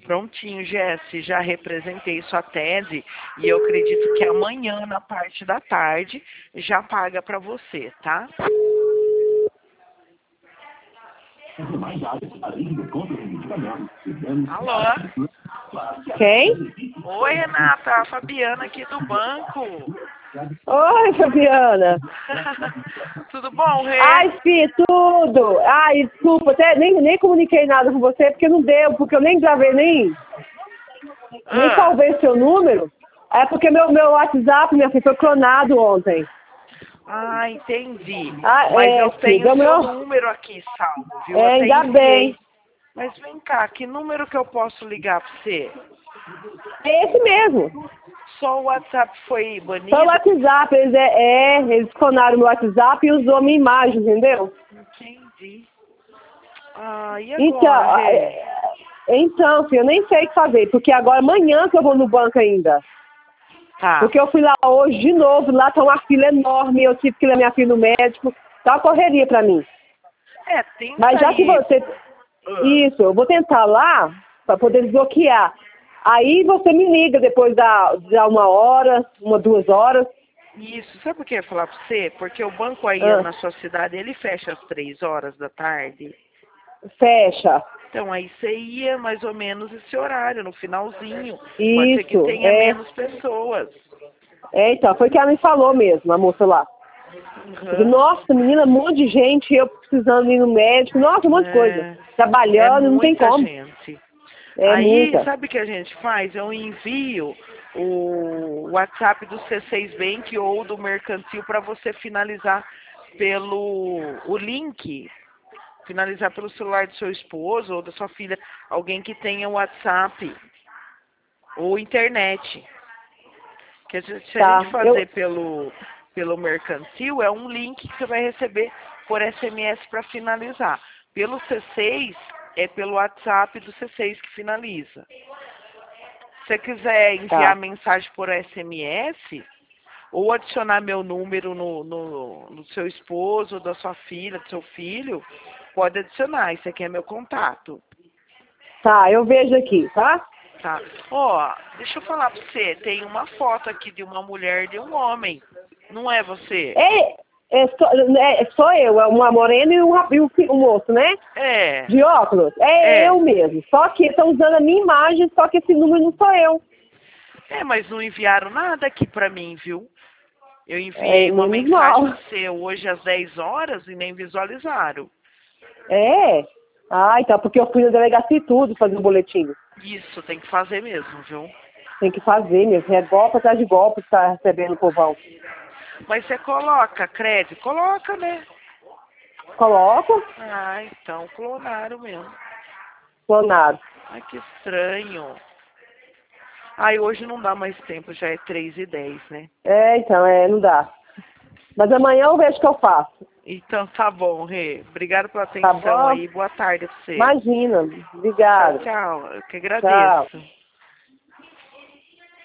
Prontinho, Jesse, já representei sua tese e eu acredito que amanhã, na parte da tarde, já paga para você, tá? Alô? Quem? Oi, Renata, a Fabiana aqui do banco. Oi, Fabiana. Tudo bom, Rê? Ai, Fih, tudo. Ai, desculpa, até nem comuniquei nada com você porque não deu, porque eu nem gravei, nem salvei seu número. É porque meu WhatsApp, minha filha, foi clonado ontem. Ah, entendi. Ah, Mas é, eu tenho filha, seu número aqui salvo, viu? É, Até ainda enviei. bem. Mas vem cá, que número que eu posso ligar para você? É esse mesmo. Só o WhatsApp foi banido? Só o WhatsApp, eles clonaram meu WhatsApp e usou minha imagem, entendeu? Entendi. Ah, e Então, agora, Rê? então, filho, eu nem sei o que fazer, porque agora amanhã que eu vou no banco ainda. Tá. Porque eu fui lá hoje de novo, lá tá uma fila enorme, eu tive que levar minha filha no médico, tá uma correria pra mim. É, tenta Mas já que aí. você... Isso, eu vou tentar lá pra poder desbloquear. Aí você me liga depois da 1 hora, 2 horas. Isso, sabe por que eu ia falar pra você? Porque o banco aí na sua cidade, ele fecha às 3 horas da tarde. Fecha. Então aí você ia mais ou menos esse horário, no finalzinho. Pode ser que Isso, tenha menos pessoas. então, foi o que ela me falou mesmo, a moça lá. Uhum. Nossa, menina, um monte de gente, eu precisando ir no médico, nossa, um monte de coisa. Trabalhando, não tem muita como. gente. É Aí, muita. sabe o que a gente faz? Eu envio o WhatsApp do C6 Bank ou do Mercantil para você finalizar pelo o link, finalizar pelo celular do seu esposo ou da sua filha, alguém que tenha WhatsApp ou internet. Que se a gente fazer pelo Mercantil, é um link que você vai receber por SMS para finalizar. Pelo C6, é pelo WhatsApp do C6 que finaliza. Se você quiser enviar mensagem por SMS, ou adicionar meu número no seu esposo, da sua filha, do seu filho, pode adicionar. Esse aqui é meu contato. Tá, eu vejo aqui, tá? Tá. Ó, deixa eu falar pra você. Tem uma foto aqui de uma mulher e de um homem. Não é você? Sou eu, é uma morena e um moço, né? É. De óculos. Eu mesmo. Só que estão usando a minha imagem, só que esse número não sou eu. É, mas não enviaram nada aqui pra mim, viu? Eu enviei uma mensagem pra você hoje às 10 horas e nem visualizaram. Ah, então, porque eu fui na delegacia e tudo fazer o boletim. Isso, tem que fazer mesmo, viu? Tem que fazer mesmo. É golpe atrás de golpe que tá recebendo o povão. Mas você coloca crédito? Coloca, né? Coloco? Ah, então clonaram mesmo. Clonado. Ai, que estranho. Ai, hoje não dá mais tempo, já é 3h10, né? Então, não dá. Mas amanhã eu vejo o que eu faço. Então tá bom, Rê. Obrigado pela Tá atenção bom? aí. Boa tarde pra você. Imagina. Obrigada. Tchau, tchau. Eu que agradeço. Tchau.